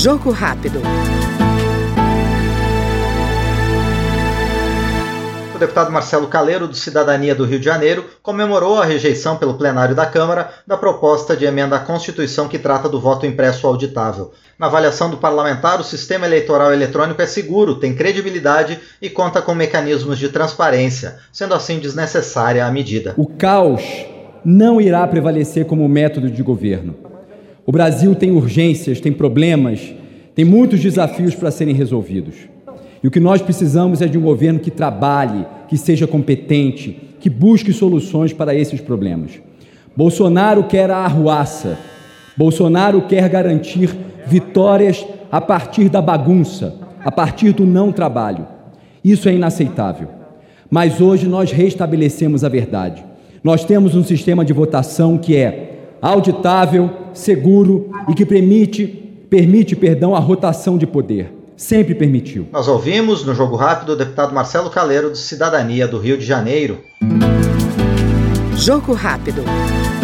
Jogo rápido. O deputado Marcelo Calero, do Cidadania do Rio de Janeiro, comemorou a rejeição pelo plenário da Câmara da proposta de emenda à Constituição que trata do voto impresso auditável. Na avaliação do parlamentar, o sistema eleitoral eletrônico é seguro, tem credibilidade e conta com mecanismos de transparência, sendo assim desnecessária a medida. O caos não irá prevalecer como método de governo. O Brasil tem urgências, tem problemas, tem muitos desafios para serem resolvidos. E o que nós precisamos é de um governo que trabalhe, que seja competente, que busque soluções para esses problemas. Bolsonaro quer a arruaça. Bolsonaro quer garantir vitórias a partir da bagunça, a partir do não trabalho. Isso é inaceitável. Mas hoje nós restabelecemos a verdade. Nós temos um sistema de votação que é auditável, seguro e que permite a rotação de poder. Sempre permitiu. Nós ouvimos, no Jogo Rápido, o deputado Marcelo Calero, do Cidadania do Rio de Janeiro. Jogo rápido.